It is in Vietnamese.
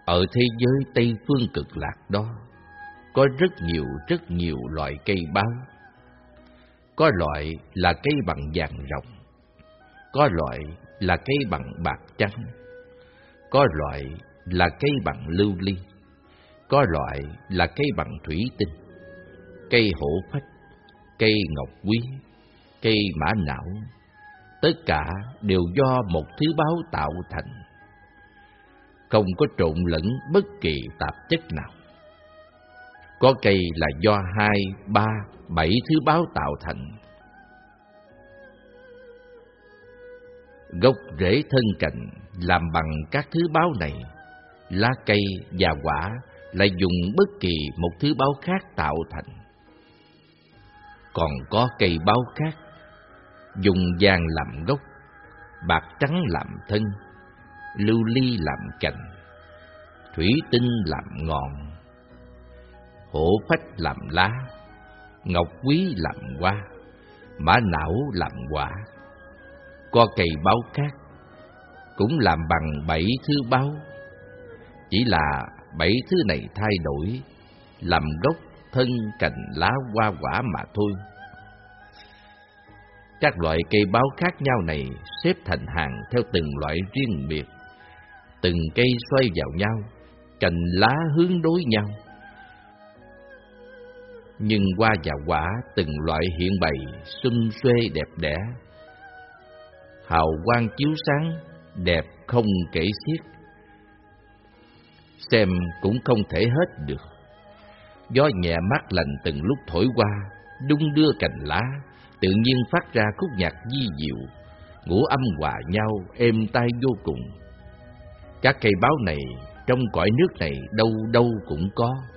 Ở thế giới Tây Phương Cực Lạc đó, có rất nhiều loại cây báo. Có loại là cây bằng vàng ròng, có loại là cây bằng bạc trắng, có loại là cây bằng lưu ly, có loại là cây bằng thủy tinh, cây hổ phách, cây ngọc quý, cây mã não. Tất cả đều do một thứ báo tạo thành, không có trộn lẫn bất kỳ tạp chất nào. Có cây là do 2, 3, 7 thứ báo tạo thành. Gốc rễ thân cành làm bằng các thứ báo này, lá cây và quả lại dùng bất kỳ một thứ báo khác tạo thành. Còn có cây báo khác dùng vàng làm gốc, bạc trắng làm thân, lưu ly làm cành, thủy tinh làm ngọn, hổ phách làm lá, ngọc quý làm hoa, mã não làm quả. Có cây báo khác cũng làm bằng 7 thứ báo, chỉ là 7 thứ này thay đổi, làm gốc, thân, cành, lá, hoa, quả mà thôi. Các loại cây báo khác nhau này xếp thành hàng theo từng loại riêng biệt, từng cây xoay vào nhau, cành lá hướng đối nhau. Nhưng hoa và quả từng loại hiện bày sum suê đẹp đẽ, hào quang chiếu sáng, đẹp không kể xiết. Xem cũng không thể hết được. Gió nhẹ mát lành từng lúc thổi qua, đung đưa cành lá, tự nhiên phát ra khúc nhạc vi diệu, ngũ âm hòa nhau, êm tai vô cùng. Các cây báo này trong cõi nước này đâu đâu cũng có.